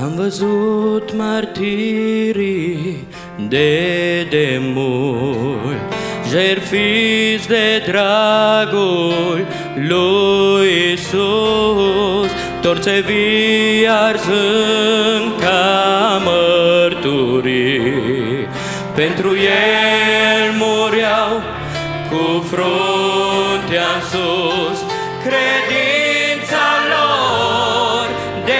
Am văzut martirii de demult, jertfiți de dragul lui Iisus, torțe vii arzând ca mărturii. Pentru El mureau cu fruntea în sus, credința lor de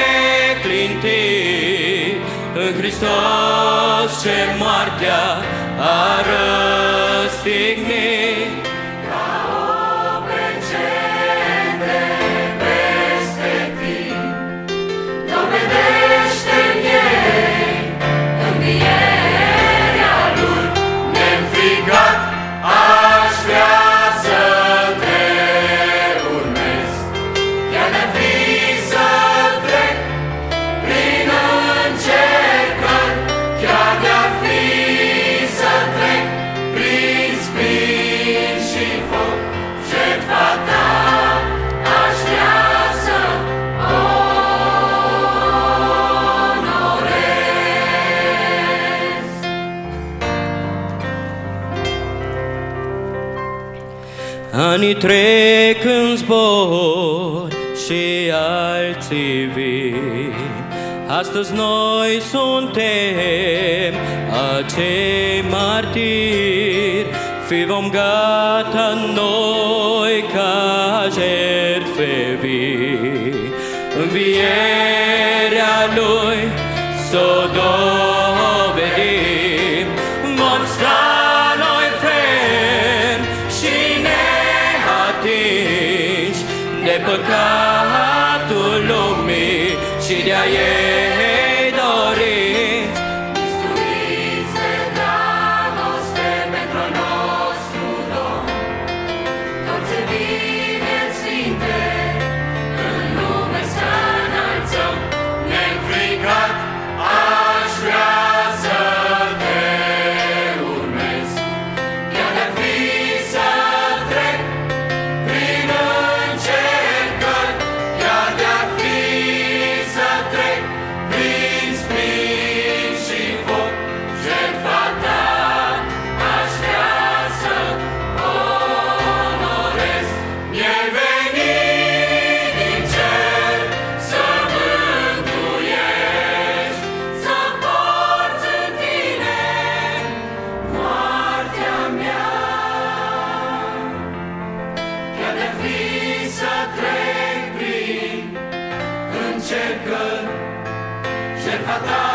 neclintit în Hristos ce moartea a răstignit. Ca o pecete peste timp, dovedește-n ei învierea Lui. Neînfricat aș vrea să te urmez, chiar de-ar fi să trec prin încercări, chiar de-ar fi să trec prin spin și foc, jertfa ta aș vrea să onorez. Anii trec în zbor și alții vin, astăzi noi suntem acei martiri, fi vom gata noi ca jertfe vii. Învierea Lui s-o dovedim, vom sta noi ferm și neatinși de păcatul lumii și de-a ei doriți. Mistuiți de dragoste pentru al nostru Domn, toți bine sfinte în lume să înălțăm. Neînfricat aș vrea să te urmez, chiar de-ar fi să trec prin încercări, chiar de-ar fi să trec prin spin și foc, jertfa ta aș vrea să onorez. Mi-ai venit din cer să mântuiești, să porți în tine moartea mea, chiar de-ar fi să trec prin încercări, jertfa ta